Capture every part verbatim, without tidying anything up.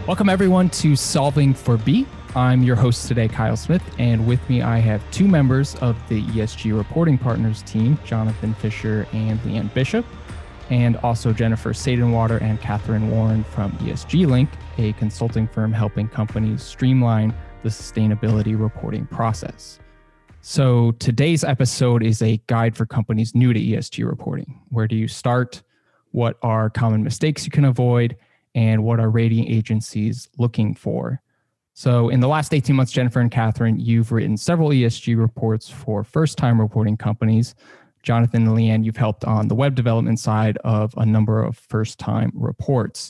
Welcome everyone to Solving for B. I'm your host today, Kyle Smith, and with me I have two members of the E S G Reporting Partners team, Jonathan Fisher and Leanne Bishop, and also Jennifer Sadenwater and Catherine Warren from E S G Link, a consulting firm helping companies streamline the sustainability reporting process. So today's episode is a guide for companies new to E S G reporting. Where do you start? What are common mistakes you can avoid? And what are rating agencies looking for? So in the last eighteen months, Jennifer and Catherine, you've written several E S G reports for first-time reporting companies. Jonathan and Leanne, you've helped on the web development side of a number of first-time reports.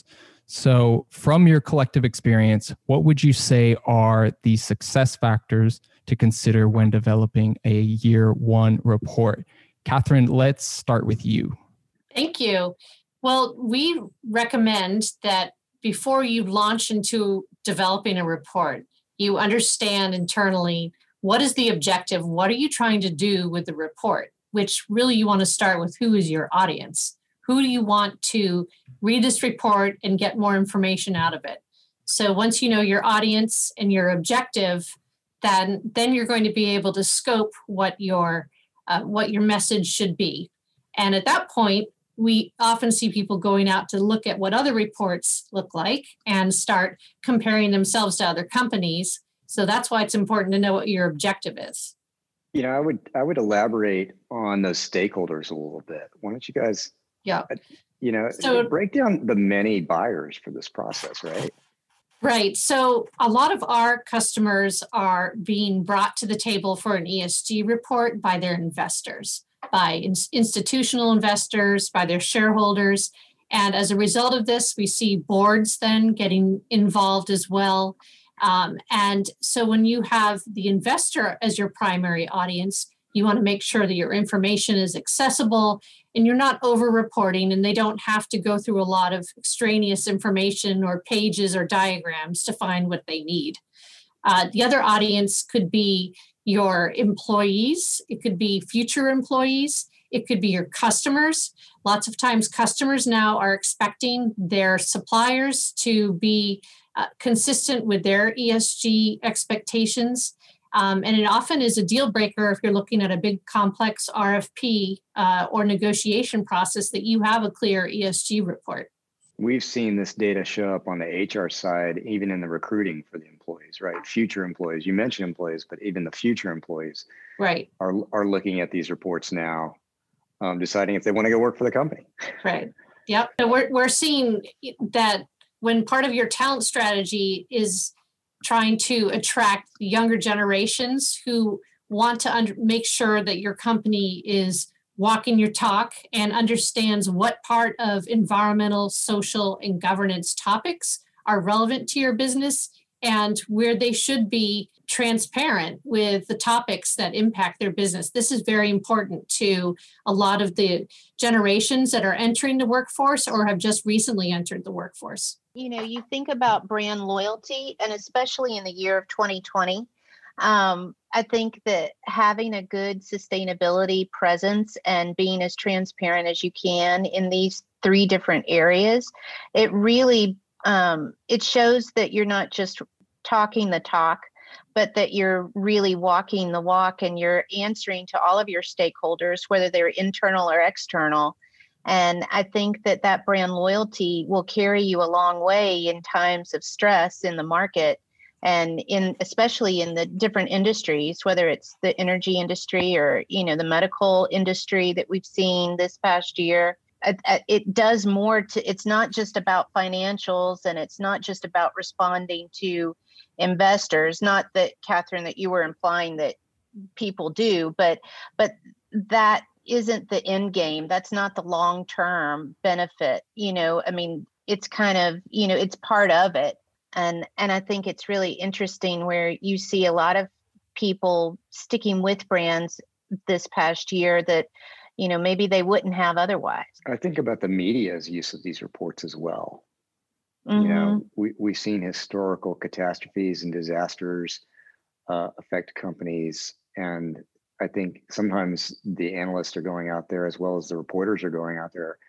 So from your collective experience, what would you say are the success factors to consider when developing a year one report? Catherine, let's start with you. Thank you. Well, we recommend that before you launch into developing a report, you understand internally what is the objective, what are you trying to do with the report, which really you want to start with who is your audience. Who do you want to read this report and get more information out of it? So once you know your audience and your objective, then, then you're going to be able to scope what your, uh, what your message should be. And at that point, we often see people going out to look at what other reports look like and start comparing themselves to other companies. So that's why it's important to know what your objective is. You know, I would I would elaborate on those stakeholders a little bit. Why don't you guys, yeah, you know, so, break down the many buyers for this process, right? Right. So a lot of our customers are being brought to the table for an E S G report by their investors, by in- institutional investors, by their shareholders. And as a result of this, we see boards then getting involved as well. Um, and so when you have the investor as your primary audience, you want to make sure that your information is accessible and you're not over-reporting and they don't have to go through a lot of extraneous information or pages or diagrams to find what they need. Uh, the other audience could be your employees. It could be future employees. It could be your customers. Lots of times customers now are expecting their suppliers to be uh, consistent with their E S G expectations. Um, and it often is a deal breaker if you're looking at a big complex R F P uh, or negotiation process that you have a clear E S G report. We've seen this data show up on the H R side, even in the recruiting for the employees, right? Future employees. You mentioned employees, but even the future employees right. are, are looking at these reports now, um, deciding if they want to go work for the company. Right. Yep. So we're we're seeing that when part of your talent strategy is trying to attract younger generations who want to under, make sure that your company is walking your talk and understands what part of environmental, social, and governance topics are relevant to your business and where they should be transparent with the topics that impact their business. This is very important to a lot of the generations that are entering the workforce or have just recently entered the workforce. You know, you think about brand loyalty, and especially in the year of twenty twenty, Um, I think that having a good sustainability presence and being as transparent as you can in these three different areas, it really, um, it shows that you're not just talking the talk, but that you're really walking the walk and you're answering to all of your stakeholders, whether they're internal or external. And I think that that brand loyalty will carry you a long way in times of stress in the market. And in especially in the different industries, whether it's the energy industry or, you know, the medical industry that we've seen this past year, it, it does more to, it's not just about financials and it's not just about responding to investors. Not that, Catherine, that you were implying that people do, but but that isn't the end game. That's not the long-term benefit. You know, I mean, it's kind of, you know, it's part of it. And and I think it's really interesting where you see a lot of people sticking with brands this past year that, you know, maybe they wouldn't have otherwise. I think about the media's use of these reports as well. Mm-hmm. You know, we, we've seen historical catastrophes and disasters uh, affect companies. And I think sometimes the analysts are going out there as well as the reporters are going out there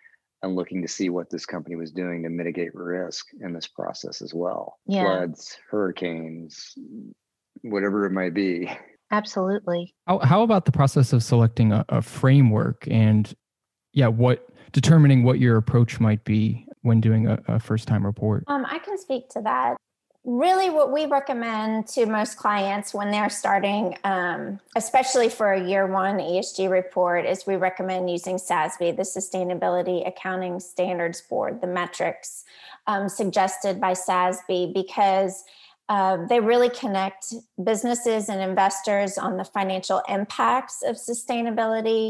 and looking to see what this company was doing to mitigate risk in this process as well. Yeah. Floods, hurricanes, whatever it might be. Absolutely. How, how about the process of selecting a, a framework and, yeah, what determining what your approach might be when doing a, a first-time report? Um, I can speak to that. Really, what we recommend to most clients when they're starting, um, especially for a year one E S G report, is we recommend using S A S B, the Sustainability Accounting Standards Board, the metrics um, suggested by S A S B, because uh, they really connect businesses and investors on the financial impacts of sustainability,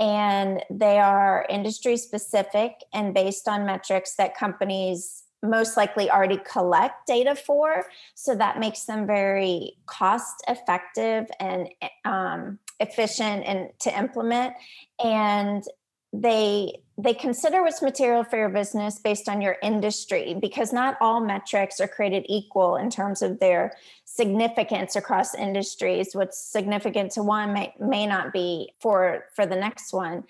and they are industry specific and based on metrics that companies most likely already collect data for. So that makes them very cost effective and um, efficient and to implement. And they they consider what's material for your business based on your industry, because not all metrics are created equal in terms of their significance across industries. What's significant to one may, may not be for, for the next one.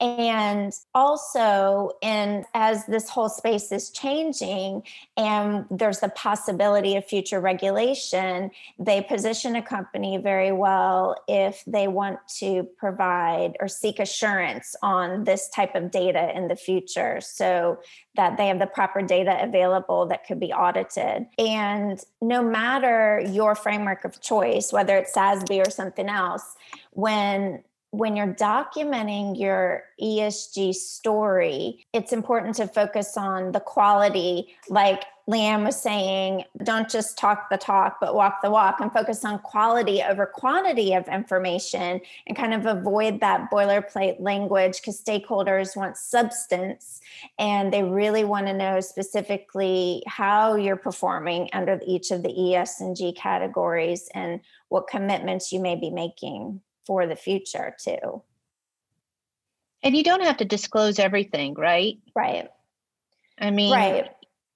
And also, in as this whole space is changing and there's the possibility of future regulation, they position a company very well if they want to provide or seek assurance on this type of data in the future, so that they have the proper data available that could be audited. And no matter your framework of choice, whether it's S A S B or something else, when When you're documenting your E S G story, it's important to focus on the quality. Like Leanne was saying, don't just talk the talk, but walk the walk, and focus on quality over quantity of information, and kind of avoid that boilerplate language, because stakeholders want substance and they really want to know specifically how you're performing under each of the E S and G categories and what commitments you may be making for the future too. And you don't have to disclose everything, right? Right. I mean, right.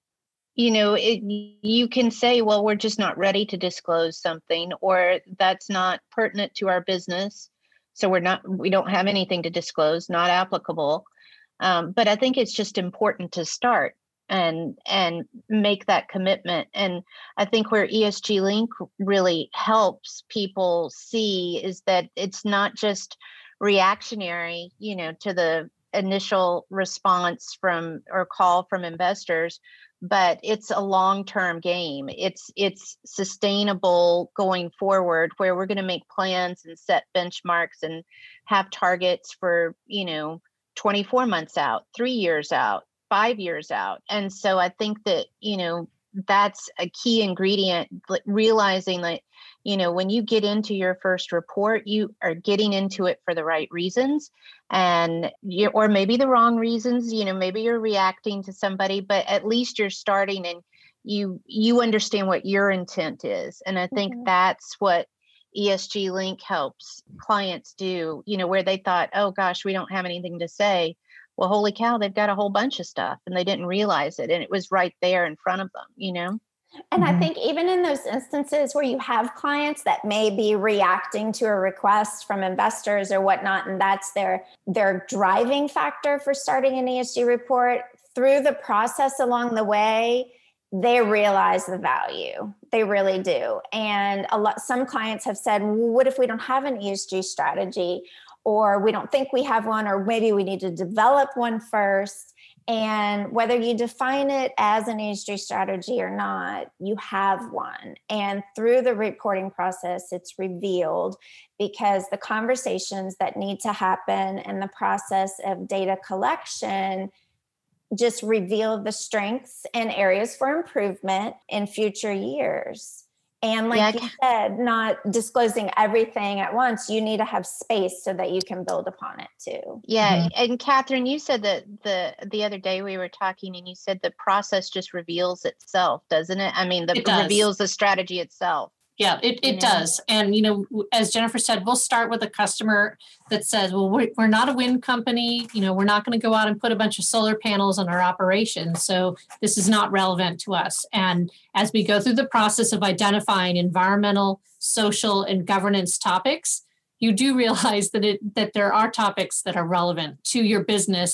you know, it, you can say, well, we're just not ready to disclose something, or that's not pertinent to our business. So we're not, we don't have anything to disclose, not applicable. Um, but I think it's just important to start and and make that commitment. And I think where E S G Link really helps people see is that it's not just reactionary, you know, to the initial response from or call from investors, but it's a long-term game. It's it's sustainable going forward, where we're going to make plans and set benchmarks and have targets for, you know, twenty-four months out, three years out, five years out. And so I think that, you know, that's a key ingredient, realizing that, you know, when you get into your first report, you are getting into it for the right reasons, and you, or maybe the wrong reasons, you know, maybe you're reacting to somebody, but at least you're starting and you, you understand what your intent is. And I think mm-hmm. that's what E S G Link helps clients do, you know, where they thought, oh gosh, we don't have anything to say. Well, holy cow, they've got a whole bunch of stuff and they didn't realize it. And it was right there in front of them, you know? And Mm-hmm. I think even in those instances where you have clients that may be reacting to a request from investors or whatnot, and that's their, their driving factor for starting an E S G report, through the process along the way, they realize the value. They really do. And a lot, some clients have said, well, what if we don't have an E S G strategy? Or we don't think we have one, or maybe we need to develop one first. And whether you define it as an E S G strategy or not, you have one. And through the reporting process, it's revealed, because the conversations that need to happen and the process of data collection just reveal the strengths and areas for improvement in future years. And like yeah, you said, not disclosing everything at once. You need to have space so that you can build upon it too. Yeah. Mm-hmm. And Catherine, you said that the the other day we were talking and you said the process just reveals itself, doesn't it? I mean, the, it reveals the strategy itself. Yeah, it, it does. And, you know, as Jennifer said, we'll start with a customer that says, well, we're, we're not a wind company. You know, we're not going to go out and put a bunch of solar panels on our operation. So this is not relevant to us. And as we go through the process of identifying environmental, social, and governance topics, you do realize that it that there are topics that are relevant to your business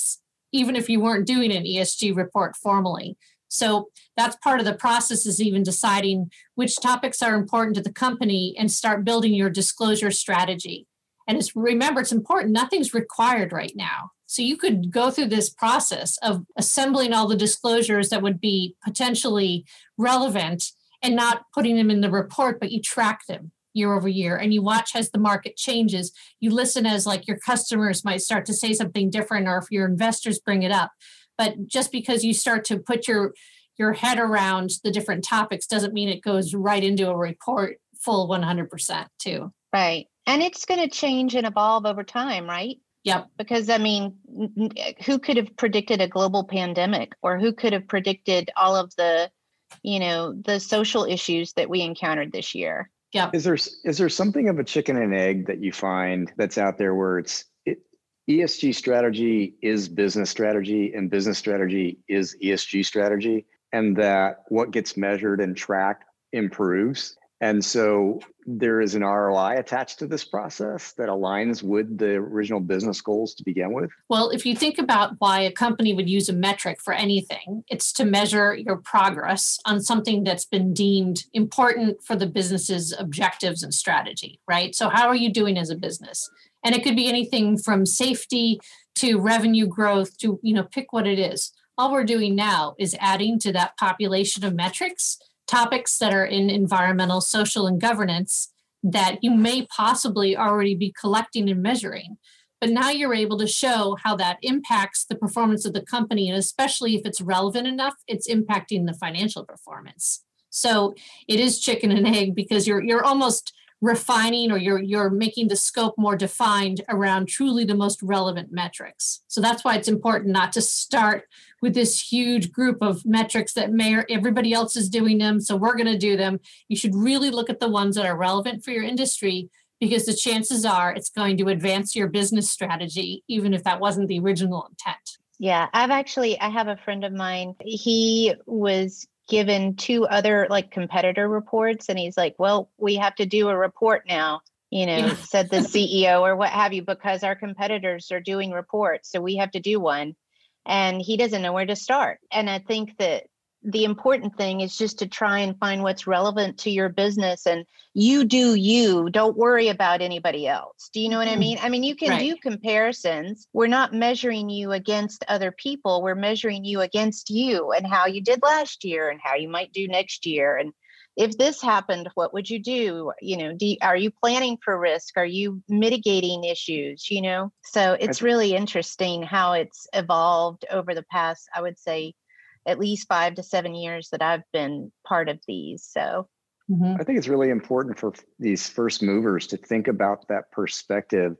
even if you weren't doing an E S G report formally. So that's part of the process, is even deciding which topics are important to the company and start building your disclosure strategy. And it's, remember, it's important. Nothing's required right now. So you could go through this process of assembling all the disclosures that would be potentially relevant and not putting them in the report, but you track them year over year and you watch as the market changes. You listen as like your customers might start to say something different, or if your investors bring it up. But just because you start to put your your head around the different topics doesn't mean it goes right into a report full one hundred percent too. Right. And it's going to change and evolve over time, right? Yep. Because, I mean, who could have predicted a global pandemic, or who could have predicted all of the, you know, the social issues that we encountered this year? Yep. Is there is there something of a chicken and egg that you find that's out there where it's it, E S G strategy is business strategy and business strategy is E S G strategy, and that what gets measured and tracked improves? And so there is an R O I attached to this process that aligns with the original business goals to begin with? Well, if you think about why a company would use a metric for anything, it's to measure your progress on something that's been deemed important for the business's objectives and strategy, right? So how are you doing as a business? And it could be anything from safety to revenue growth to, you know, pick what it is. All we're doing now is adding to that population of metrics topics that are in environmental, social, and governance that you may possibly already be collecting and measuring. But now you're able to show how that impacts the performance of the company, and especially if it's relevant enough, it's impacting the financial performance. So it is chicken and egg, because you're you're almost refining, or you're you're making the scope more defined around truly the most relevant metrics. So that's why it's important not to start with this huge group of metrics that may or everybody else is doing them, so we're going to do them. You should really look at the ones that are relevant for your industry, because the chances are it's going to advance your business strategy, even if that wasn't the original intent. Yeah, I've actually, I have a friend of mine. He was given two other like competitor reports, and he's like, well, we have to do a report now, you know, yeah. said the C E O or what have you, because our competitors are doing reports. So we have to do one. And he doesn't know where to start. And I think that the important thing is just to try and find what's relevant to your business, and you do you. Don't worry about anybody else. Do you know what I mean? I mean, you can right. do comparisons. We're not measuring you against other people. We're measuring you against you and how you did last year and how you might do next year. And if this happened, what would you do? You know, do you, are you planning for risk? Are you mitigating issues? You know, so it's really interesting how it's evolved over the past, I would say, at least five to seven years that I've been part of these. So mm-hmm. I think it's really important for these first movers to think about that perspective.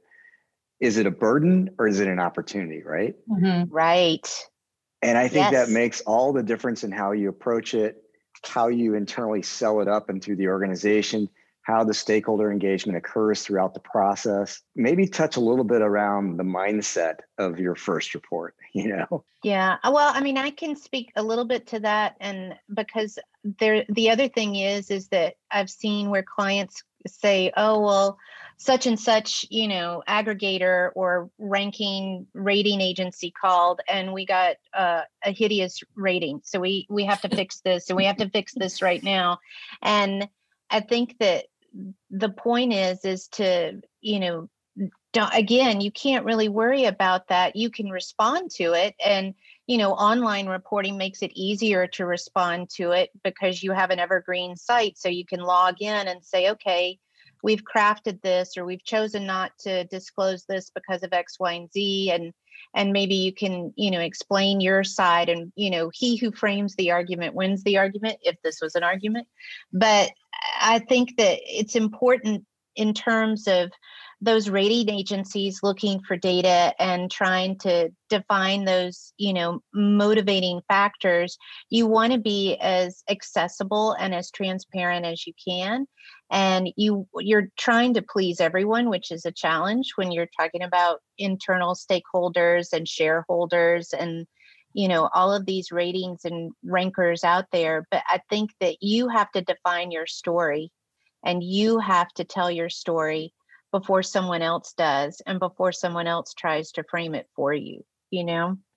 Is it a burden or is it an opportunity, right? Mm-hmm. Right. And I think yes. that makes all the difference in how you approach it, how you internally sell it up into the organization, how the stakeholder engagement occurs throughout the process. Maybe touch a little bit around the mindset of your first report, you know? Yeah, well, I mean, I can speak a little bit to that. And because there, the other thing is, is that I've seen where clients say, oh, well, such and such, you know, aggregator or ranking rating agency called, and we got uh, a hideous rating. So we we have to fix this, and we have to fix this right now. And I think that the point is, is to, you know, don't, again, you can't really worry about that. You can respond to it. And, you know, online reporting makes it easier to respond to it because you have an evergreen site. So you can log in and say, okay, we've crafted this, or we've chosen not to disclose this because of X, Y, and Z. And, and maybe you can, you know, explain your side, and, you know, he who frames the argument wins the argument, if this was an argument. But I think that it's important in terms of those rating agencies looking for data and trying to define those, you know, motivating factors. You want to be as accessible and as transparent as you can. And you, you're trying to please everyone, which is a challenge when you're talking about internal stakeholders and shareholders and, you know, all of these ratings and rankers out there. But I think that you have to define your story, and you have to tell your story before someone else does, and before someone else tries to frame it for you, you know?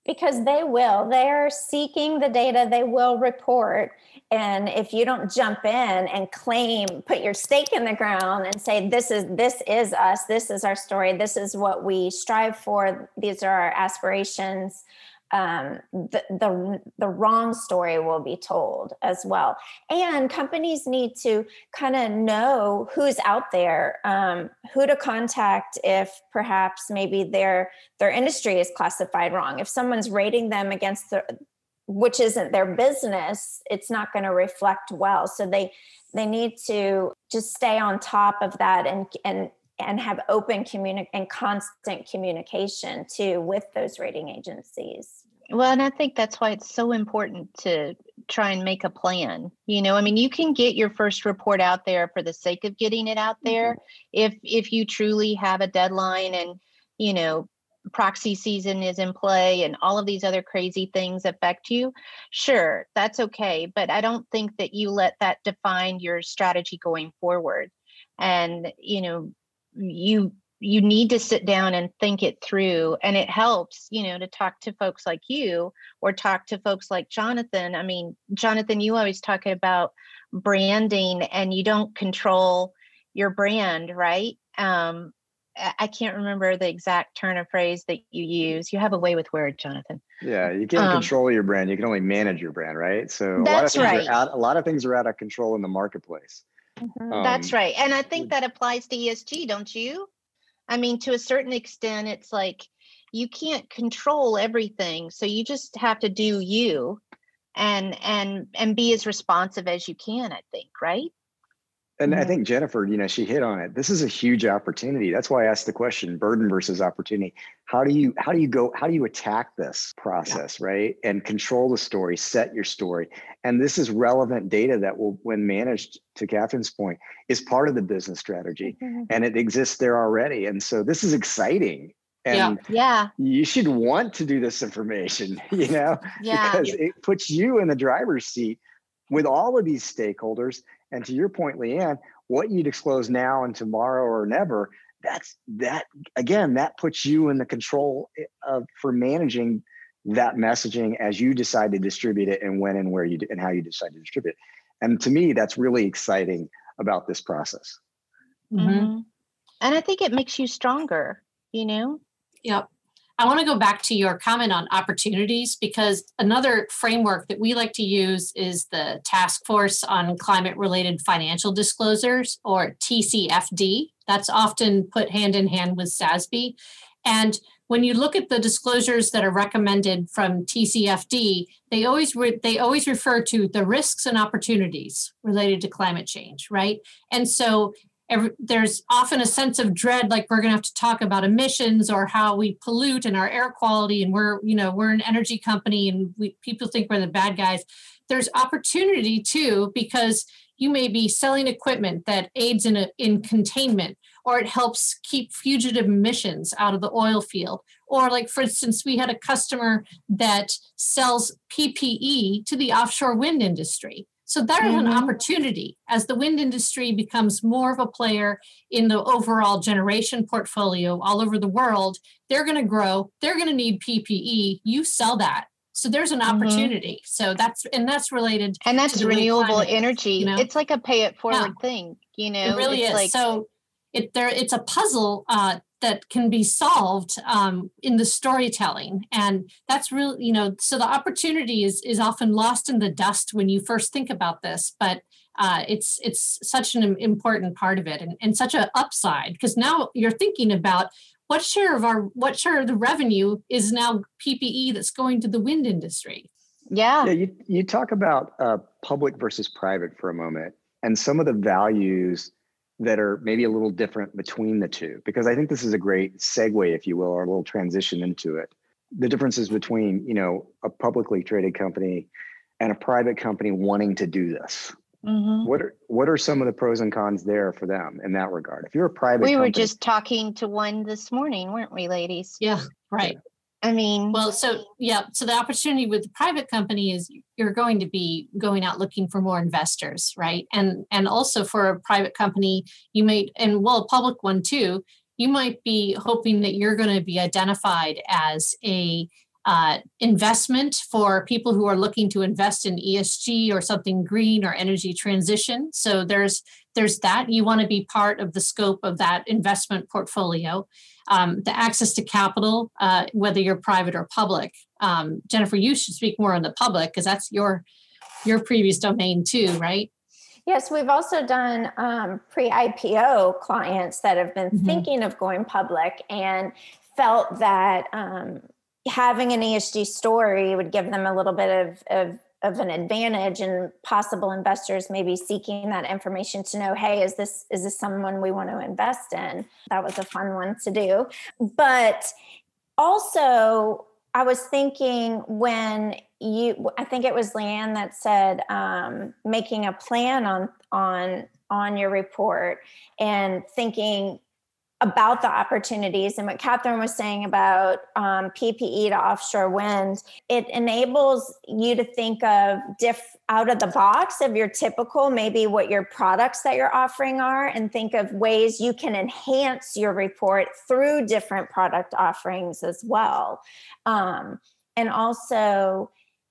Because they will. They're seeking the data. They will report. And if you don't jump in and claim, put your stake in the ground and say, this is this is us, this is our story, this is what we strive for, these are our aspirations, um, the, the, the wrong story will be told as well. And companies need to kind of know who's out there, um, who to contact if perhaps maybe their, their industry is classified wrong. If someone's rating them against the, which isn't their business, it's not going to reflect well. So they, they need to just stay on top of that and, and, and have open communi- and constant communication too with those rating agencies. Well, and I think that's why it's so important to try and make a plan. You know, I mean, you can get your first report out there for the sake of getting it out there. Mm-hmm. If if you truly have a deadline and, you know, proxy season is in play and all of these other crazy things affect you, sure, that's okay. But I don't think that you let that define your strategy going forward. And, you know, you you need to sit down and think it through. And it helps, you know, to talk to folks like you or talk to folks like Jonathan. I mean, Jonathan, you always talk about branding and you don't control your brand, right? Um, I can't remember the exact turn of phrase that you use. You have a way with words, Jonathan. Yeah, you can't um, control your brand. You can only manage your brand, right? So a that's lot of right. things are out, a lot of things are out of control in the marketplace. Mm-hmm. Um, that's right. And I think that applies to E S G, don't you? I mean, to a certain extent, it's like you can't control everything. So you just have to do you and and and be as responsive as you can, I think, right? And Mm-hmm. I think Jennifer, you know, she hit on it. This is a huge opportunity. That's why I asked the question, burden versus opportunity. How do you how do you go, how do you attack this process, yeah. right? And control the story, set your story. And this is relevant data that will, when managed, to Catherine's point, is part of the business strategy. Mm-hmm. And it exists there already. And so this is exciting. And yeah. you should want to do this information, you know, yeah. because it puts you in the driver's seat with all of these stakeholders. And to your point, Leanne, what you disclose now and tomorrow or never, that's that, again, that puts you in the control of for managing that messaging as you decide to distribute it and when and where you do, and how you decide to distribute it. And to me, that's really exciting about this process. Mm-hmm. And I think it makes you stronger, you know? Yep. I want to go back to your comment on opportunities, because another framework that we like to use is the Task Force on Climate-Related Financial Disclosures, or T C F D. That's often put hand in hand with S A S B. And when you look at the disclosures that are recommended from T C F D, they always re- they always refer to the risks and opportunities related to climate change, right? And so Every, there's often a sense of dread, like we're going to have to talk about emissions or how we pollute and our air quality, and we're, you know, we're an energy company and we, people think we're the bad guys. There's opportunity too, because you may be selling equipment that aids in a, in containment, or it helps keep fugitive emissions out of the oil field. Or like, for instance, we had a customer that sells P P E to the offshore wind industry. So there's mm-hmm. an opportunity as the wind industry becomes more of a player in the overall generation portfolio all over the world. They're going to grow. They're going to need P P E. You sell that. So there's an opportunity. Mm-hmm. So that's, and that's related. And that's to renewable climate, energy. You know? It's like a pay it forward yeah. thing, you know? It really it's is. Like- so it there, it's a puzzle uh, that can be solved um, in the storytelling. And that's really, you know, so the opportunity is is often lost in the dust when you first think about this, but uh, it's it's such an important part of it, and, and such an upside, because now you're thinking about what share of our, what share of the revenue is now P P E that's going to the wind industry. Yeah. Yeah. You, you talk about uh, public versus private for a moment, and some of the values that are maybe a little different between the two, because I think this is a great segue, if you will, or a little transition into it. The differences between, you know, a publicly traded company and a private company wanting to do this. Mm-hmm. What are what are some of the pros and cons there for them in that regard? If you're a private we company, were just talking to one this morning, weren't we, ladies? Yeah, right. I mean, well, so yeah, so the opportunity with the private company is you're going to be going out looking for more investors, right? And and also for a private company, you may, and well, a public one too, you might be hoping that you're going to be identified as a uh, investment for people who are looking to invest in E S G or something green or energy transition. So there's there's that. You want to be part of the scope of that investment portfolio. Um, the access to capital, uh, whether you're private or public. Um, Jennifer, you should speak more on the public because that's your your previous domain too, right? Yes, we've also done um, pre-I P O clients that have been mm-hmm. thinking of going public and felt that um, having an E S G story would give them a little bit of, of, of an advantage, and possible investors maybe seeking that information to know, hey, is this is this someone we want to invest in? That was a fun one to do. But also, I was thinking when you, I think it was Leanne that said um, making a plan on on on your report and thinking about the opportunities, and what Catherine was saying about um, P P E to offshore wind. It enables you to think of diff out of the box of your typical, maybe what your products that you're offering are, and think of ways you can enhance your report through different product offerings as well. Um, and also,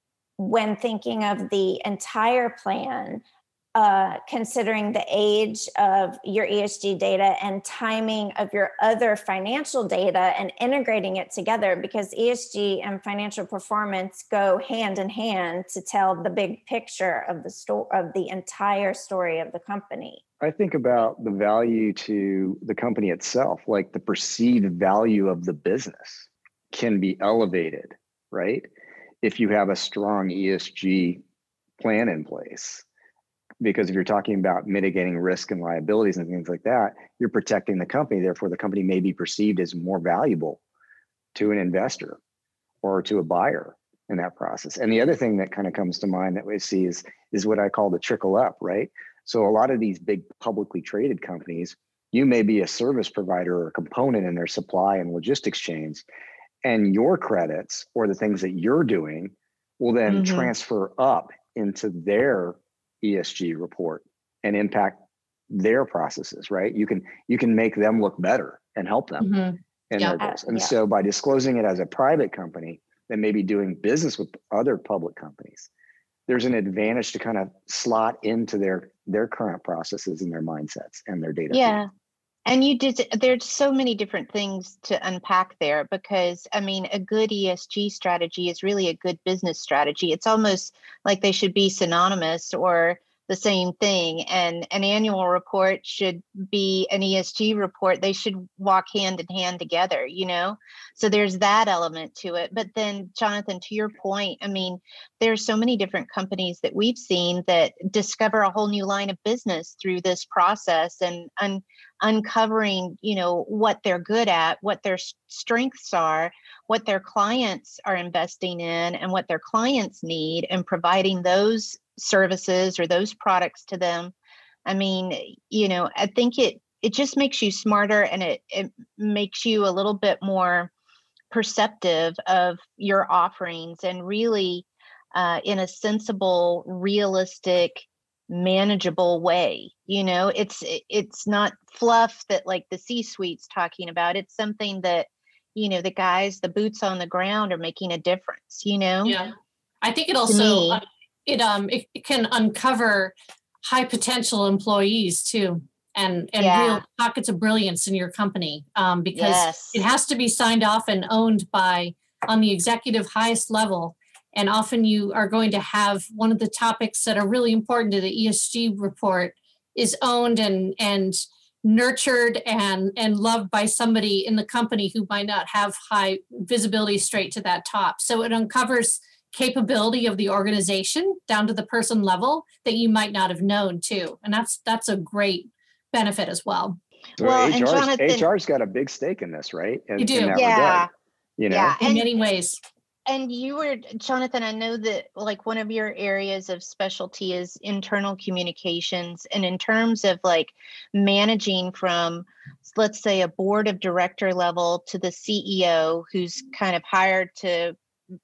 when thinking of the entire plan, Uh, considering the age of your E S G data and timing of your other financial data and integrating it together, because E S G and financial performance go hand in hand to tell the big picture of the sto- of the entire story of the company. I think about the value to the company itself, like the perceived value of the business can be elevated, right? If you have a strong E S G plan in place. Because if you're talking about mitigating risk and liabilities and things like that, you're protecting the company. Therefore, the company may be perceived as more valuable to an investor or to a buyer in that process. And the other thing that kind of comes to mind that we see is, is what I call the trickle up, right? So a lot of these big publicly traded companies, you may be a service provider or a component in their supply and logistics chains, and your credits or the things that you're doing will then mm-hmm. transfer up into their E S G report and impact their processes, right? You can you can make them look better and help them mm-hmm. in yeah. their goals. And yeah. so by disclosing it as a private company that may be doing business with other public companies, there's an advantage to kind of slot into their their current processes and their mindsets and their data. Yeah. Feed. And you did, there's so many different things to unpack there, because I mean, a good E S G strategy is really a good business strategy. It's almost like they should be synonymous or the same thing. And an annual report should be an E S G report. They should walk hand in hand together, you know? So there's that element to it. But then, Jonathan, to your point, I mean, there's so many different companies that we've seen that discover a whole new line of business through this process and un- uncovering, you know, what they're good at, what their strengths are, what their clients are investing in, and what their clients need, and providing those services or those products to them. I mean, you know, I think it it just makes you smarter, and it it makes you a little bit more perceptive of your offerings, and really uh, in a sensible, realistic, manageable way. You know, it's it's not fluff that like the C-suite's talking about. It's something that, you know, the guys, the boots on the ground are making a difference, you know? Yeah. I think it also, uh, it um it, it can uncover high potential employees too, and, and yeah. real pockets of brilliance in your company, um, because yes. it has to be signed off and owned by on the executive highest level. And often you are going to have one of the topics that are really important to the E S G report is owned and and nurtured and, and loved by somebody in the company who might not have high visibility straight to that top. So it uncovers capability of the organization down to the person level that you might not have known too. And that's that's a great benefit as well. So well, H R's, Jonathan, H R's got a big stake in this, right? In, you do. In that yeah. regard, you know? Yeah. In and, many ways. And you were, Jonathan, I know that like one of your areas of specialty is internal communications. And in terms of like managing from, let's say, a board of director level to the C E O who's kind of hired to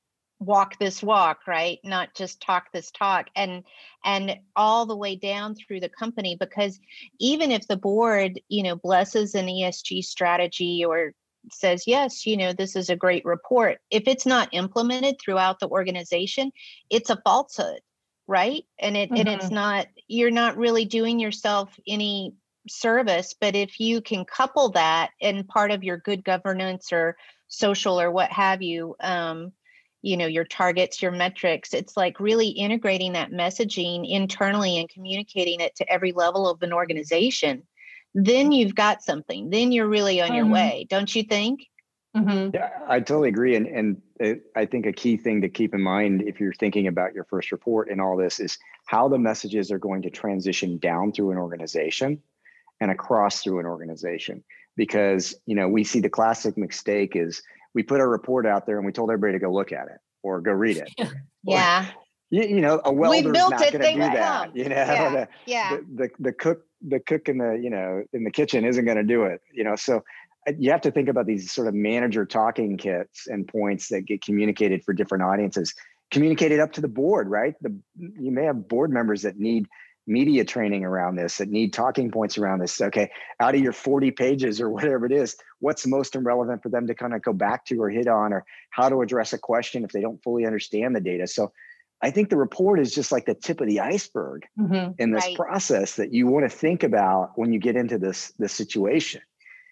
walk this walk, right? Not just talk this talk, and and all the way down through the company, because even if the board, you know, blesses an E S G strategy or says, yes, you know, this is a great report. If it's not implemented throughout the organization, it's a falsehood, right? And it mm-hmm. and it's not, you're not really doing yourself any service. But if you can couple that in part of your good governance or social or what have you, um, you know, your targets, your metrics, it's like really integrating that messaging internally and communicating it to every level of an organization. Then you've got something. Then you're really on mm-hmm. your way, don't you think? Mm-hmm. Yeah, I totally agree. And and it, I think a key thing to keep in mind if you're thinking about your first report and all this is how the messages are going to transition down through an organization and across through an organization. Because, you know, we see the classic mistake is we put our report out there and we told everybody to go look at it or go read it. Yeah. Or, you, you know, a welder's not going to do that. Come. You know, yeah. the, yeah. The, the the cook the cook in the you know in the kitchen isn't going to do it. You know, so you have to think about these sort of manager talking kits and points that get communicated for different audiences, communicated up to the board. Right, the you may have board members that need media training around this, that need talking points around this. Okay, out of your forty pages or whatever it is, what's most relevant for them to kind of go back to or hit on, or how to address a question if they don't fully understand the data. So I think the report is just like the tip of the iceberg mm-hmm. in this right. process that you want to think about when you get into this, this situation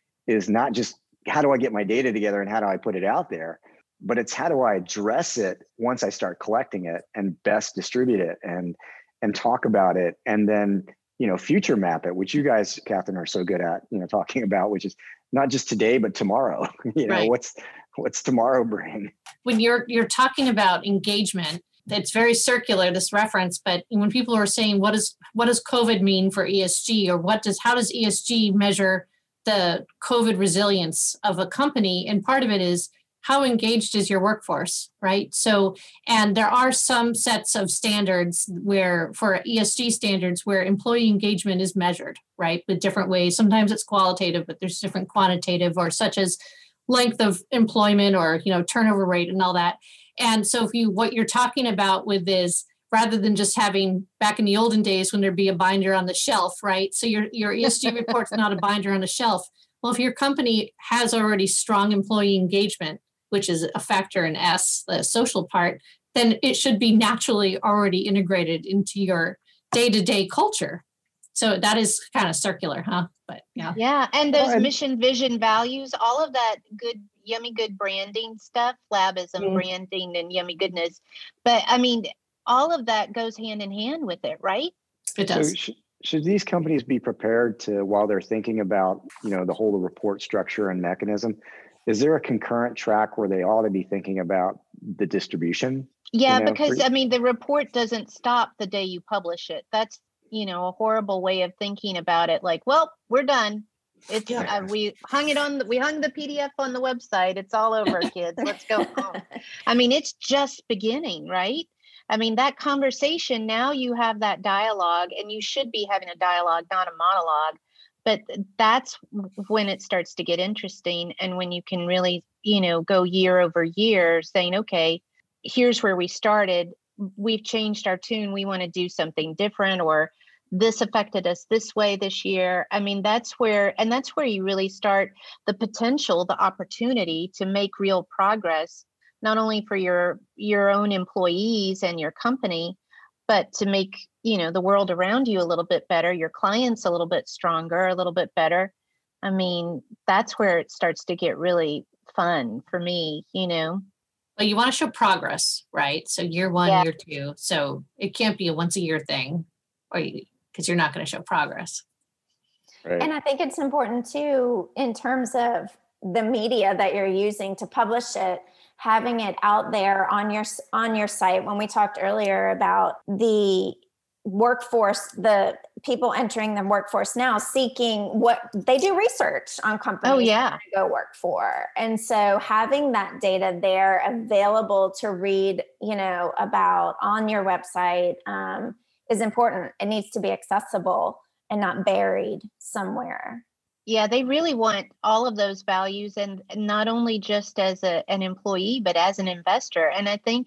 is not just how do I get my data together and how do I put it out there, but it's how do I address it once I start collecting it and best distribute it and and talk about it, and then, you know, future map it, which you guys, Catherine, are so good at, you know, talking about, which is not just today, but tomorrow. You know, right. what's what's tomorrow bring? When you're you're talking about engagement, it's very circular, this reference, but when people are saying, what is what does COVID mean for E S G, or what does how does E S G measure the COVID resilience of a company? And part of it is how engaged is your workforce, right? So, and there are some sets of standards where, for E S G standards, where employee engagement is measured, right, with different ways. Sometimes it's qualitative, but there's different quantitative, or such as length of employment, or, you know, turnover rate and all that. And so if you, what you're talking about with is, rather than just having, back in the olden days when there'd be a binder on the shelf, right? So your, your E S G report's not a binder on a shelf. Well, if your company has already strong employee engagement, which is a factor in S, the social part, then it should be naturally already integrated into your day-to-day culture. So that is kind of circular, huh? But yeah. Yeah. And those well, mission, vision, values, all of that good, yummy, good branding stuff, Labism, mm-hmm. branding and yummy goodness. But I mean, all of that goes hand in hand with it, right? It does. So sh- should these companies be prepared to, while they're thinking about, you know, the whole report structure and mechanism, is there a concurrent track where they ought to be thinking about the distribution? Yeah, you know, because for- I mean, the report doesn't stop the day you publish it. That's, you know, a horrible way of thinking about it. Like, well, we're done. It's yeah. uh, we hung it on the, we hung the P D F on the website. It's all over, kids. Let's go home. I mean, it's just beginning, right? I mean, that conversation, now you have that dialogue, and you should be having a dialogue, not a monologue. But that's when it starts to get interesting. And when you can really, you know, go year over year saying, okay, here's where we started. We've changed our tune. We want to do something different, or this affected us this way this year. I mean, that's where, and that's where you really start the potential, the opportunity to make real progress, not only for your, your own employees and your company, but to make, you know, the world around you a little bit better, your clients a little bit stronger, a little bit better. I mean, that's where it starts to get really fun for me, you know. Well, you want to show progress, right? So year one, yeah. year two. So it can't be a once a year thing, or because you're not going to show progress. Right. And I think it's important too, in terms of the media that you're using to publish it, having it out there on your on your site. When we talked earlier about the workforce, the people entering the workforce now seeking what they do research on companies oh, yeah. to go work for. And so having that data there available to read, you know, about on your website um, is important. It needs to be accessible and not buried somewhere. Yeah, they really want all of those values, and not only just as a, an employee, but as an investor. And I think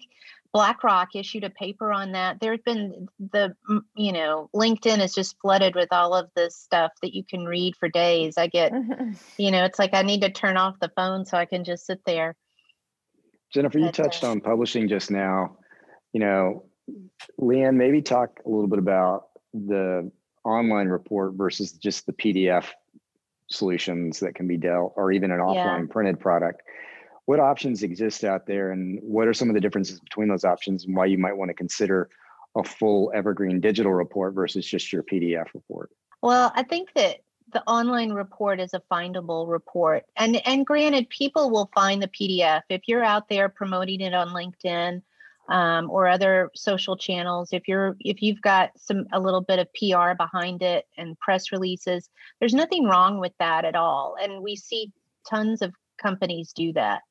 BlackRock issued a paper on that. There's been the, you know, LinkedIn is just flooded with all of this stuff that you can read for days. I get, mm-hmm. you know, it's like I need to turn off the phone so I can just sit there. Jennifer, but, you touched uh, on publishing just now. You know, Leanne, maybe talk a little bit about the online report versus just the P D F solutions that can be dealt, or even an offline yeah. printed product. What options exist out there, and what are some of the differences between those options, and why you might want to consider a full evergreen digital report versus just your P D F report? Well, I think that the online report is a findable report. And, and granted, people will find the P D F. If you're out there promoting it on LinkedIn um, or other social channels, if you're if you've got some a little bit of P R behind it and press releases, there's nothing wrong with that at all. And we see tons of companies do that.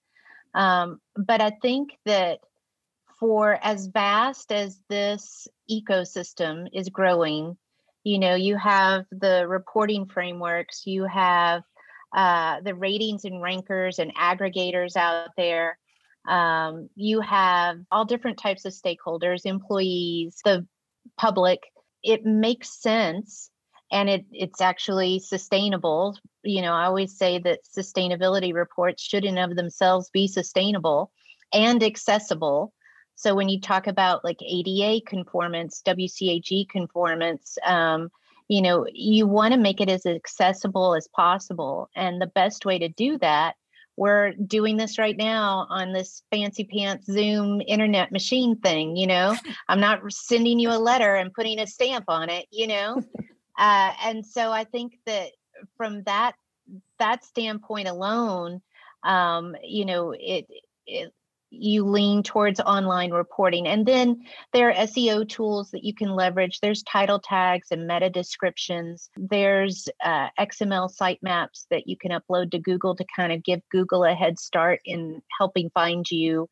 Um, but I think that for as vast as this ecosystem is growing, you know, you have the reporting frameworks, you have uh, the ratings and rankers and aggregators out there. Um, you have all different types of stakeholders, employees, the public. It makes sense. And it it's actually sustainable. You know, I always say that sustainability reports should in of themselves be sustainable and accessible. So when you talk about like A D A conformance, W C A G conformance, um, you know, you want to make it as accessible as possible. And the best way to do that, we're doing this right now on this fancy pants Zoom internet machine thing. You know, I'm not sending you a letter and putting a stamp on it, you know. Uh, and so I think that from that that standpoint alone, um, you know, it, it you lean towards online reporting. And then there are S E O tools that you can leverage. There's title tags and meta descriptions. There's uh, X M L sitemaps that you can upload to Google to kind of give Google a head start in helping find you.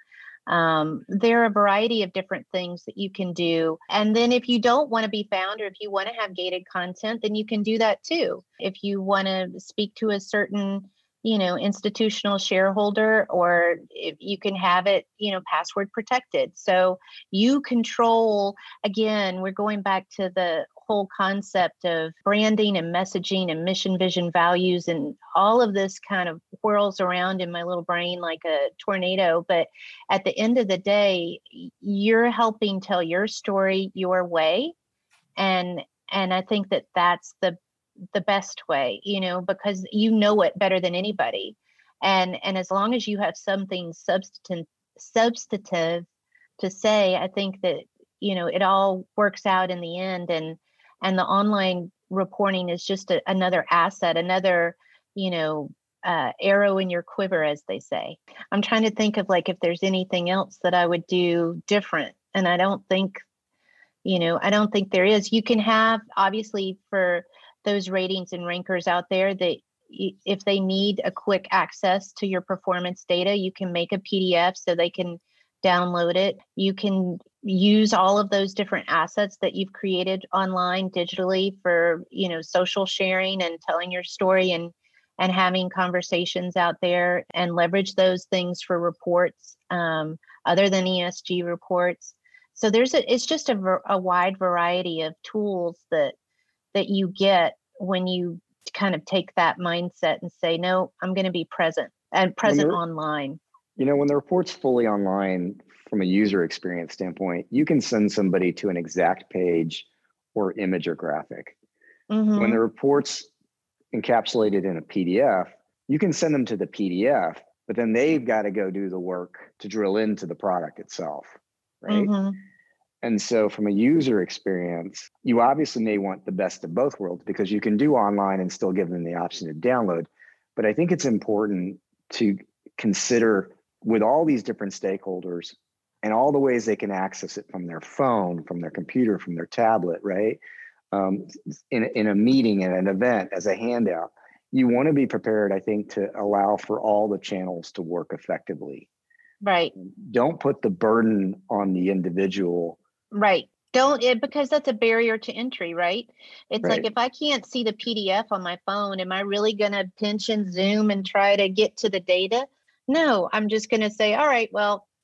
Um, there are a variety of different things that you can do. And then if you don't want to be found, or if you want to have gated content, then you can do that too. If you want to speak to a certain, you know, institutional shareholder, or if you can have it, you know, password protected. So you control, again, we're going back to the whole concept of branding and messaging and mission, vision, values, and all of this kind of whirls around in my little brain like a tornado. But at the end of the day, you're helping tell your story your way. And, and I think that that's the the best way, you know, because you know it better than anybody. And, and as long as you have something substantive, substantive to say, I think that, you know, it all works out in the end. And, and the online reporting is just a, another asset, another, you know, uh, arrow in your quiver, as they say. I'm trying to think of like, if there's anything else that I would do different. And I don't think, you know, I don't think there is. You can have, obviously, for those ratings and rankers out there, that if they need a quick access to your performance data, you can make a P D F so they can download it. You can use all of those different assets that you've created online digitally for, you know, social sharing and telling your story and and having conversations out there, and leverage those things for reports um, other than E S G reports. So there's a, it's just a, a wide variety of tools that that you get when you kind of take that mindset and say, no, I'm going to be present and present online. You know, when the report's fully online from a user experience standpoint, you can send somebody to an exact page or image or graphic. Mm-hmm. When the report's encapsulated in a P D F, you can send them to the P D F, but then they've got to go do the work to drill into the product itself, right? Mm-hmm. And so from a user experience, you obviously may want the best of both worlds, because you can do online and still give them the option to download. But I think it's important to consider, with all these different stakeholders and all the ways they can access it from their phone, from their computer, from their tablet, right? Um, in, in a meeting, in an event, as a handout, you want to be prepared, I think, to allow for all the channels to work effectively. Right. Don't put the burden on the individual. Right. Don't it, because that's a barrier to entry, right? It's right. Like, if I can't see the P D F on my phone, am I really going to pinch and zoom and try to get to the data? No, I'm just going to say, all right, well,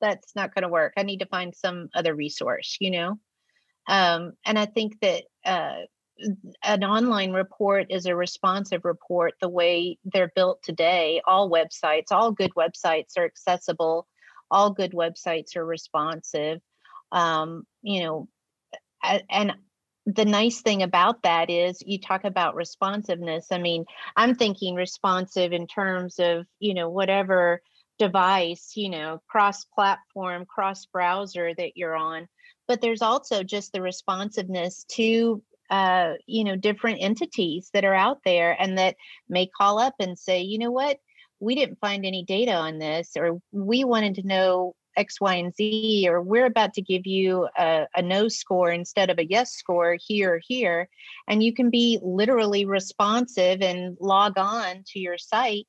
that's not going to work. I need to find some other resource, you know? Um, and I think that uh, an online report is a responsive report the way they're built today. All websites, all good websites are accessible. All good websites are responsive. Um, you know, and the nice thing about that is you talk about responsiveness. I mean, I'm thinking responsive in terms of, you know, whatever device, you know, cross-platform, cross-browser that you're on. But there's also just the responsiveness to, uh, you know, different entities that are out there and that may call up and say, you know what, we didn't find any data on this, or we wanted to know X, Y, and Z, or we're about to give you a, a no score instead of a yes score here or here. And you can be literally responsive and log on to your site.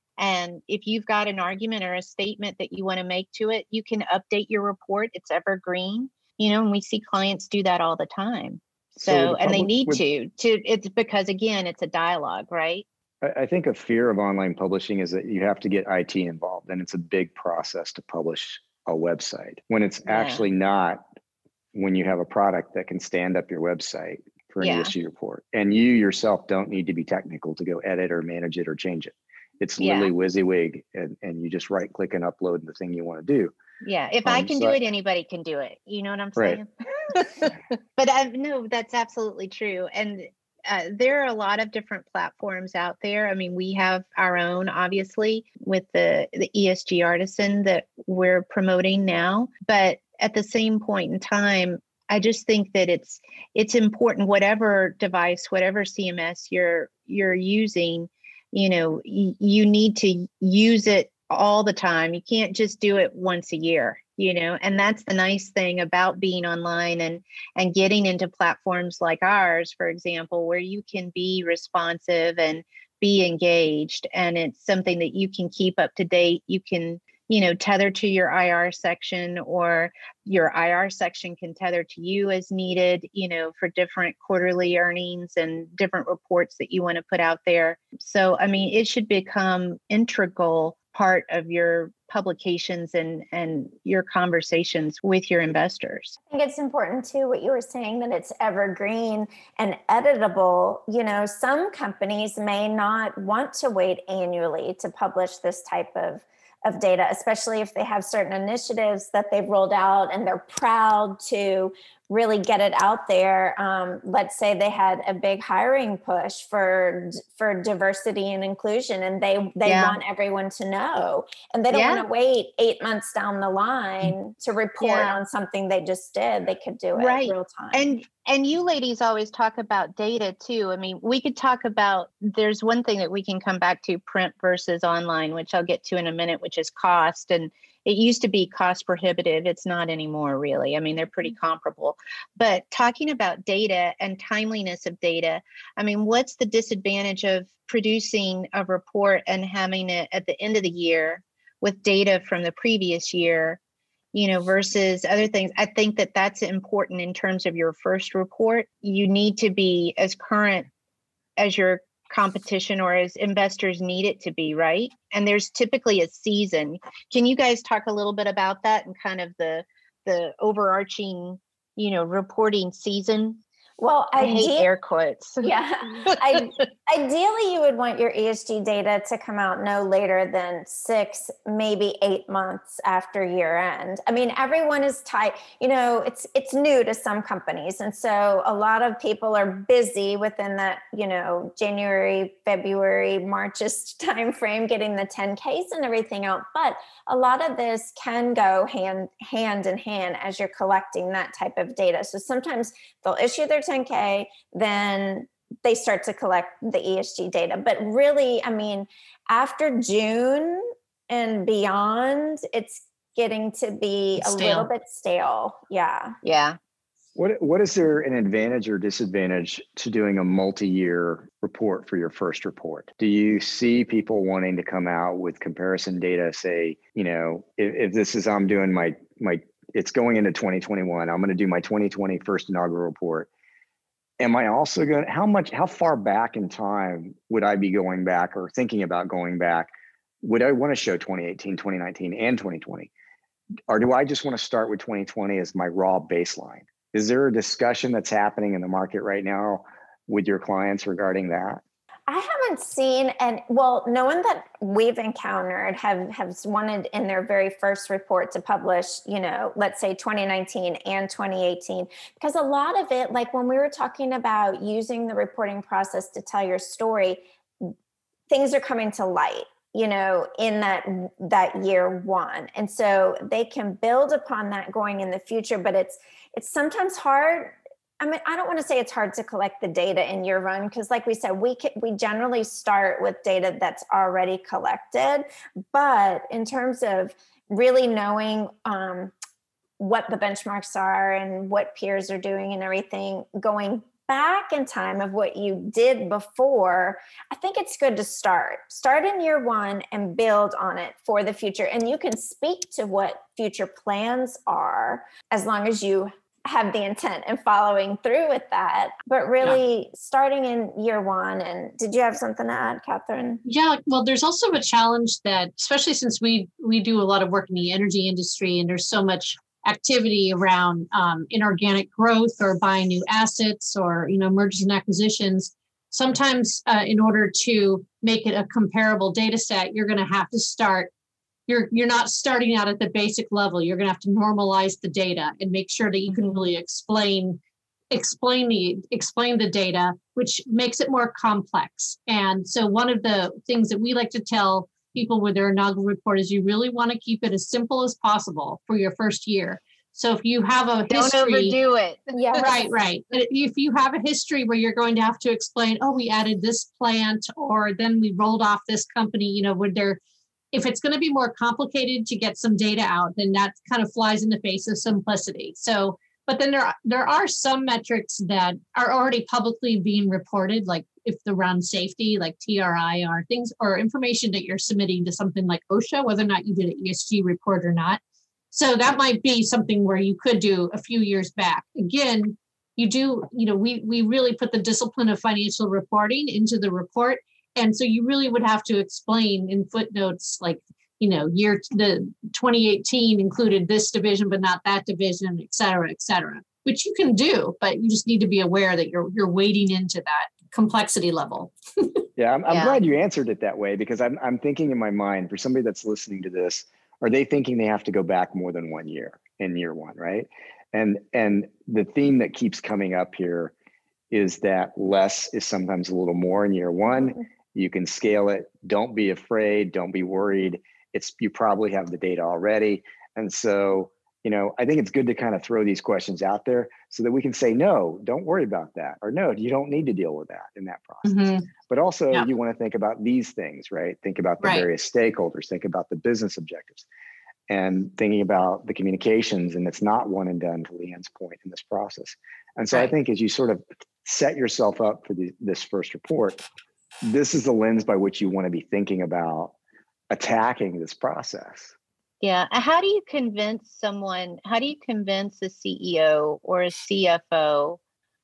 And if you've got an argument or a statement that you want to make to it, you can update your report. It's evergreen, you know, and we see clients do that all the time. So, so the and they need would, to, to, it's because again, it's a dialogue, right? I think a fear of online publishing is that you have to get I T involved, and it's a big process to publish a website when it's yeah. actually not, when you have a product that can stand up your website for an yeah. E S G report, and you yourself don't need to be technical to go edit or manage it or change it. It's literally yeah. WYSIWYG, and, and you just right click and upload the thing you want to do. Yeah, if um, I can so do it, anybody can do it. You know what I'm saying? Right. But I, no, that's absolutely true. And Uh, there are a lot of different platforms out there. I mean, we have our own, obviously, with the, the E S G Artisan that we're promoting now. But at the same point in time, I just think that it's it's important, whatever device, whatever C M S you're you're using, you know, y- you need to use it all the time. You can't just do it once a year. You know, and that's the nice thing about being online and and getting into platforms like ours, for example, where you can be responsive and be engaged. And it's something that you can keep up to date. You can, you know, tether to your I R section, or your I R section can tether to you as needed, you know, for different quarterly earnings and different reports that you want to put out there. So, I mean, it should become integral part of your publications and and your conversations with your investors. I think it's important too, what you were saying, that it's evergreen and editable. You know, some companies may not want to wait annually to publish this type of of data, especially if they have certain initiatives that they've rolled out and they're proud to really get it out there. Um, let's say they had a big hiring push for for diversity and inclusion, and they they yeah. want everyone to know, and they don't yeah. want to wait eight months down the line to report yeah. on something they just did. They could do it right. real time. And and you ladies always talk about data too. I mean, we could talk about, there's one thing that we can come back to, print versus online, which I'll get to in a minute, which is cost. And it used to be cost prohibitive. It's not anymore, really. I mean, they're pretty comparable. But talking about data and timeliness of data, I mean, what's the disadvantage of producing a report and having it at the end of the year with data from the previous year, you know, versus other things? I think that that's important in terms of your first report. You need to be as current as your competition or as investors need it to be, right? And there's typically a season. Can you guys talk a little bit about that and kind of the the overarching, you know, reporting season? Well, I ide- hate air quotes. Yeah. I, ideally, you would want your E S G data to come out no later than six, maybe eight months after year end. I mean, everyone is tight. You know, it's it's new to some companies. And so a lot of people are busy within that, you know, January, February, March-ish timeframe, getting the ten Ks and everything out. But a lot of this can go hand, hand in hand as you're collecting that type of data. So sometimes they'll issue their ten K, then they start to collect the E S G data. But really, I mean, after June and beyond, it's getting to be It's a stale. little bit stale. Yeah. Yeah. What what is there an advantage or disadvantage to doing a multi-year report for your first report? Do you see people wanting to come out with comparison data, say, you know, if, if this is, I'm doing my, my, it's going into twenty twenty-one, I'm going to do my twenty twenty first inaugural report. Am I also going, how much, how far back in time would I be going back or thinking about going back? Would I want to show twenty eighteen, twenty nineteen, and twenty twenty? or do I just want to start with twenty twenty as my raw baseline? Is there a discussion that's happening in the market right now with your clients regarding that? I haven't seen, and well, no one that we've encountered have has wanted in their very first report to publish, you know, let's say twenty nineteen and twenty eighteen, because a lot of it, like when we were talking about using the reporting process to tell your story, things are coming to light, you know, in that that year one, and so they can build upon that going in the future. But it's it's sometimes hard. I mean, I don't want to say it's hard to collect the data in year one, because like we said, we can, we generally start with data that's already collected. But in terms of really knowing um, what the benchmarks are and what peers are doing and everything, going back in time of what you did before, I think it's good to start. Start in year one and build on it for the future. And you can speak to what future plans are as long as you have the intent and following through with that, but really yeah. starting in year one. And did you have something to add, Catherine? Yeah, well, there's also a challenge that, especially since we we do a lot of work in the energy industry, and there's so much activity around um, inorganic growth or buying new assets or, you know, mergers and acquisitions. Sometimes uh, in order to make it a comparable data set, you're going to have to start You're you're not starting out at the basic level. You're going to have to normalize the data and make sure that you can really explain explain the explain the data, which makes it more complex. And so one of the things that we like to tell people with their inaugural report is you really want to keep it as simple as possible for your first year. So if you have a history, don't overdo it. Yeah, right, right. If you have a history where you're going to have to explain, oh, we added this plant, or then we rolled off this company, you know, would there if it's going to be more complicated to get some data out, then that kind of flies in the face of simplicity. So, but then there, there are some metrics that are already publicly being reported, like if the run safety, like T R I R things, or information that you're submitting to something like OSHA, whether or not you did an E S G report or not. So that might be something where you could do a few years back. Again, you do, you know, we, we really put the discipline of financial reporting into the report. And so you really would have to explain in footnotes, like, you know, year the twenty eighteen included this division, but not that division, et cetera, et cetera, which you can do, but you just need to be aware that you're you're wading into that complexity level. yeah, I'm, I'm yeah. glad you answered it that way, because I'm I'm thinking in my mind, for somebody that's listening to this, are they thinking they have to go back more than one year in year one, right? And and the theme that keeps coming up here is that less is sometimes a little more in year one. You can scale it. Don't be afraid. Don't be worried. It's you probably have the data already. And so, you know, I think it's good to kind of throw these questions out there so that we can say, no, don't worry about that. Or no, you don't need to deal with that in that process. Mm-hmm. But also yeah. you want to think about these things, right? Think about the right. various stakeholders, think about the business objectives, and thinking about the communications. And it's not one and done, to Leanne's point, in this process. And so right. I think as you sort of set yourself up for the, this first report, this is the lens by which you want to be thinking about attacking this process. Yeah. How do you convince someone, how do you convince a C E O or a C F O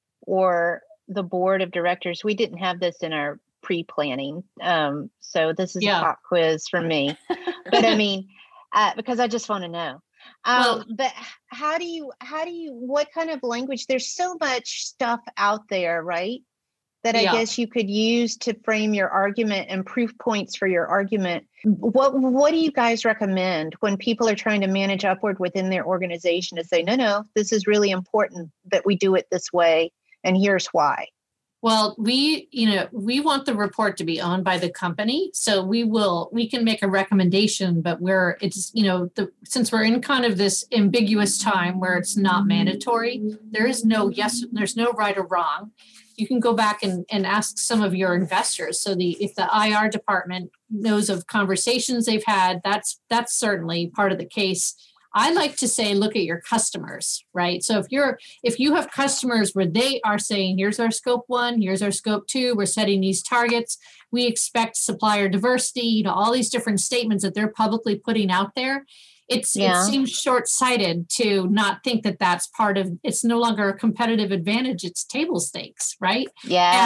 or the board of directors? We didn't have this in our pre-planning. Um, so this is yeah. a pop quiz for me. But I mean, uh, because I just want to know. Um, well, but how do you, how do you, what kind of language? There's so much stuff out there, right? That I yeah. guess you could use to frame your argument and proof points for your argument. What what do you guys recommend when people are trying to manage upward within their organization to say, no, no, this is really important that we do it this way, and here's why? Well, we, you know, we want the report to be owned by the company. So we will, we can make a recommendation, but we're, it's, you know, the, since we're in kind of this ambiguous time where it's not mandatory, there is no yes, there's no right or wrong. You can go back and, and ask some of your investors. So the if the I R department knows of conversations they've had, that's that's certainly part of the case. I like to say, look at your customers, right? So if you're if you have customers where they are saying, here's our scope one, here's our scope two, we're setting these targets, we expect supplier diversity, you know, all these different statements that they're publicly putting out there. It's yeah. it seems short-sighted to not think that that's part of, it's no longer a competitive advantage, it's table stakes, right? Yeah. And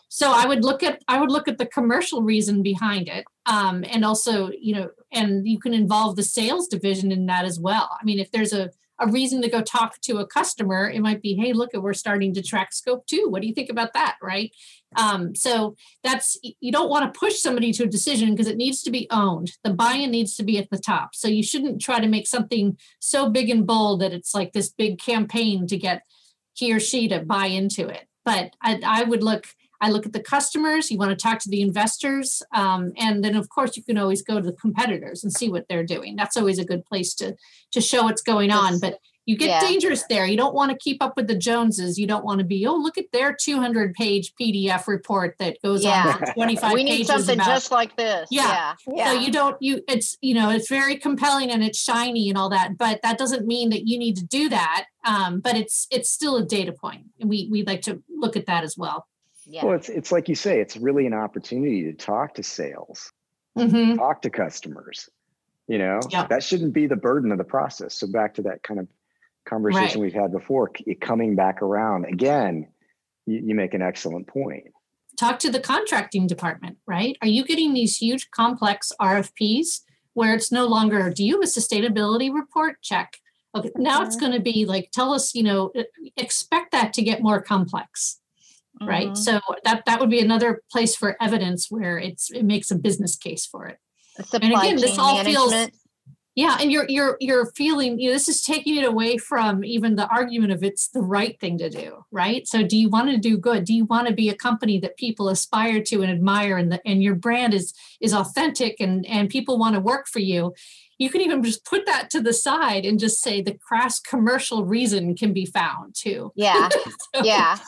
So I would look at I would look at the commercial reason behind it, um, and also, you know, and you can involve the sales division in that as well. I mean, if there's a a reason to go talk to a customer, it might be, hey, look, we're starting to track scope two. What do you think about that, right? Um, so that's, you don't want to push somebody to a decision because it needs to be owned. The buy-in needs to be at the top. So you shouldn't try to make something so big and bold that it's like this big campaign to get he or she to buy into it. But I, I would look, I look at the customers, you want to talk to the investors. Um, and then of course you can always go to the competitors and see what they're doing. That's always a good place to, to show what's going on, but you get yeah. dangerous there. You don't want to keep up with the Joneses. You don't want to be, oh, look at their two hundred page P D F report that goes yeah. on for twenty-five we need pages something about, just like this. Yeah. yeah. Yeah. So you don't, you, it's, you know, it's very compelling and it's shiny and all that, but that doesn't mean that you need to do that. Um, but it's, it's still a data point. And we, we like to look at that as well. Yeah. Well, it's it's like you say, it's really an opportunity to talk to sales, Mm-hmm. talk to customers. You know, Yep. that shouldn't be the burden of the process. So back to that kind of conversation Right. we've had before, c- coming back around again, you, you make an excellent point. Talk to the contracting department, right? Are you getting these huge complex R F Ps where it's no longer, do you have a sustainability report? Check. Okay, now it's Mhm. going to be like, tell us, you know, expect that to get more complex, right? Mhm. So that that would be another place for evidence where it's it makes a business case for it. Supply again, this chain all feels- management. Yeah, and you're you're you're feeling, you know, this is taking it away from even the argument of it's the right thing to do, right? So do you want to do good? Do you want to be a company that people aspire to and admire, and the and your brand is is authentic and and people want to work for you? You can even just put that to the side and just say the crass commercial reason can be found too. Yeah. So- Yeah.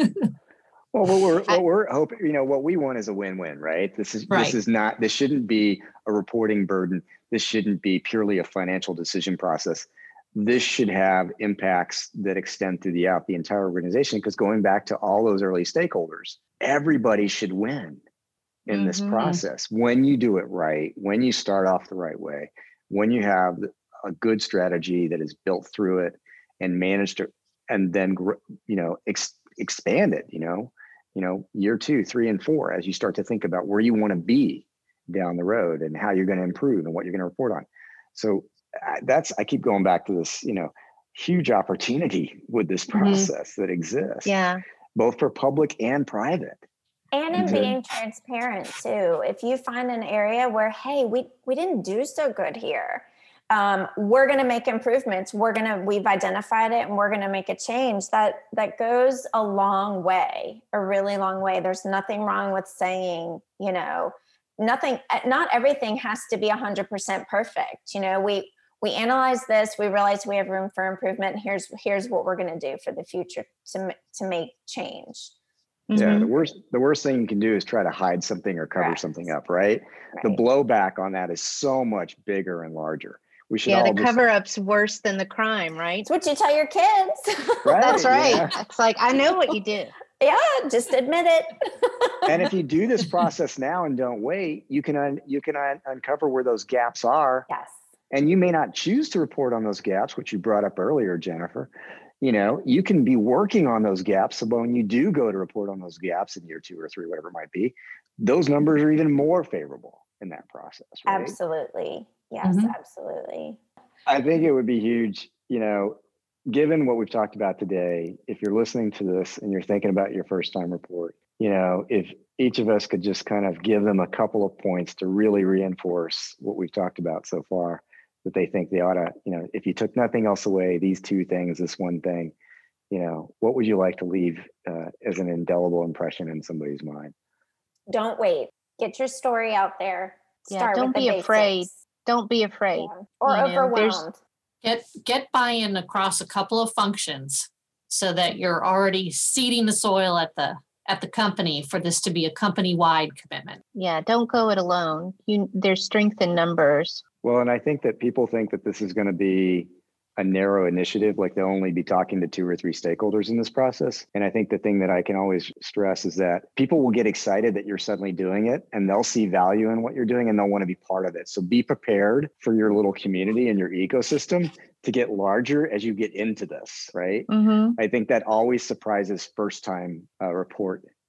Well, what we're I- what we're hoping, you know, what we want is a win-win, right? This is Right. this is not this shouldn't be a reporting burden. This shouldn't be purely a financial decision process. This should have impacts that extend through the out the entire organization. Because going back to all those early stakeholders, everybody should win in this Mhm. process when you do it right, when you start off the right way, when you have a good strategy that is built through it and managed to, and then gr- you know ex- expand it. You know, you know, year two, three, and four, as you start to think about where you want to be down the road and how you're going to improve and what you're going to report on. So uh, that's, I keep going back to this, you know, huge opportunity with this Mhm. process that exists, Yeah. both for public and private. And in Mhm. being transparent too. If you find an area where, hey, we we didn't do so good here, um, we're going to make improvements. We're going to we've identified it, and we're going to make a change. That that goes a long way, a really long way. There's nothing wrong with saying, you know, nothing. Not everything has to be one hundred percent perfect. You know, we we analyze this. We realize we have room for improvement. Here's here's what we're going to do for the future to to make change. Yeah, Mhm. the worst the worst thing you can do is try to hide something or cover Correct. something up, right? The Right. blowback on that is so much bigger and larger. We should Yeah. all The just, cover up's worse than the crime, right? It's what you tell your kids. Right. That's right. yeah. It's like, I know what you did. Yeah, just admit it. And if you do this process now and don't wait, you can un, you can un, uncover where those gaps are, Yes. and you may not choose to report on those gaps, which you brought up earlier, Jennifer. You know, you can be working on those gaps. So when you do go to report on those gaps in year two or three, whatever it might be, those numbers are even more favorable in that process, right? Absolutely. Yes, Mhm. absolutely. I think it would be huge, you know, given what we've talked about today, if you're listening to this and you're thinking about your first time report, you know, if each of us could just kind of give them a couple of points to really reinforce what we've talked about so far, that they think they ought to, you know, if you took nothing else away, these two things, this one thing, you know, what would you like to leave uh, as an indelible impression in somebody's mind? Don't wait. Get your story out there. Yeah, Start don't with the be afraid. basics. Don't be afraid. Yeah. Or You know, there's- overwhelmed. Get get buy-in across a couple of functions so that you're already seeding the soil at the at the company for this to be a company-wide commitment. Yeah, don't go it alone. You there's strength in numbers. Well, and I think that people think that this is going to be a narrow initiative, like they'll only be talking to two or three stakeholders in this process. And I think the thing that I can always stress is that people will get excited that you're suddenly doing it, and they'll see value in what you're doing, and they'll want to be part of it. So be prepared for your little community and your ecosystem to get larger as you get into this, right? Mm-hmm. I think that always surprises first time uh, report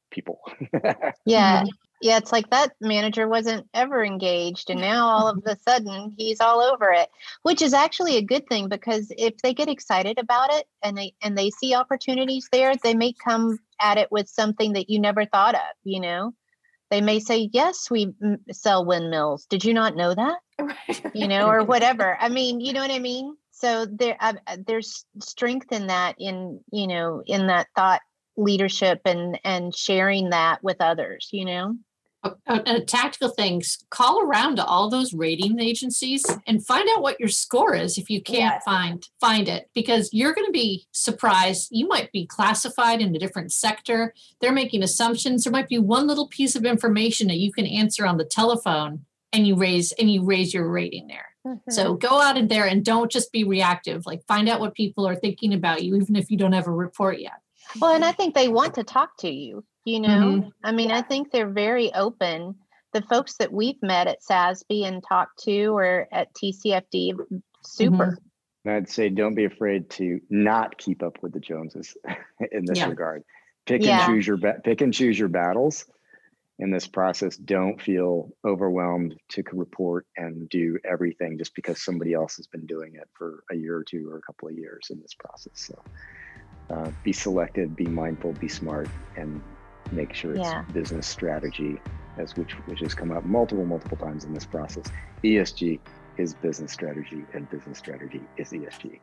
people. Yeah. Mhm. Yeah, it's like that manager wasn't ever engaged, and now all of a sudden he's all over it, which is actually a good thing, because if they get excited about it and they and they see opportunities there, they may come at it with something that you never thought of, you know. They may say, "Yes, we m- sell windmills. Did you not know that?" You know, or whatever. I mean, you know what I mean? So there uh, there's strength in that, in, you know, in that thought leadership and and sharing that with others, you know. A, a, a tactical things, call around to all those rating agencies and find out what your score is if you can't Yes. find find it, because you're going to be surprised. You might be classified in a different sector. They're making assumptions. There might be one little piece of information that you can answer on the telephone, and you raise and you raise your rating there. Mhm. So go out in there and don't just be reactive. Like, find out what people are thinking about you, even if you don't have a report yet. Well, and I think they want to talk to you, you know. Mhm. I mean, I think they're very open. The folks that we've met at S A S B and talked to, or at T C F D, super. And I'd say don't be afraid to not keep up with the Joneses in this Yeah. regard. Pick Yeah. and choose your ba- pick and choose your battles in this process. Don't feel overwhelmed to c- report and do everything just because somebody else has been doing it for a year or two or a couple of years in this process. So uh, be selective, be mindful, be smart, and make sure it's Yeah. business strategy, as which which has come up multiple multiple times in this process. E S G is business strategy, and business strategy is E S G.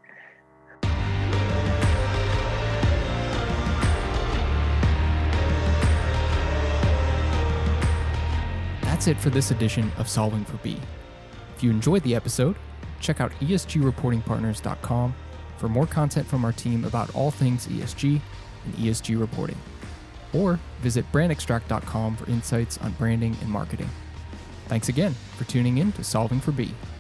That's it for this edition of Solving for B. If you enjoyed the episode, check out E S G reporting partners dot com for more content from our team about all things E S G and E S G reporting. Or visit brand extract dot com for insights on branding and marketing. Thanks again for tuning in to Solving for B.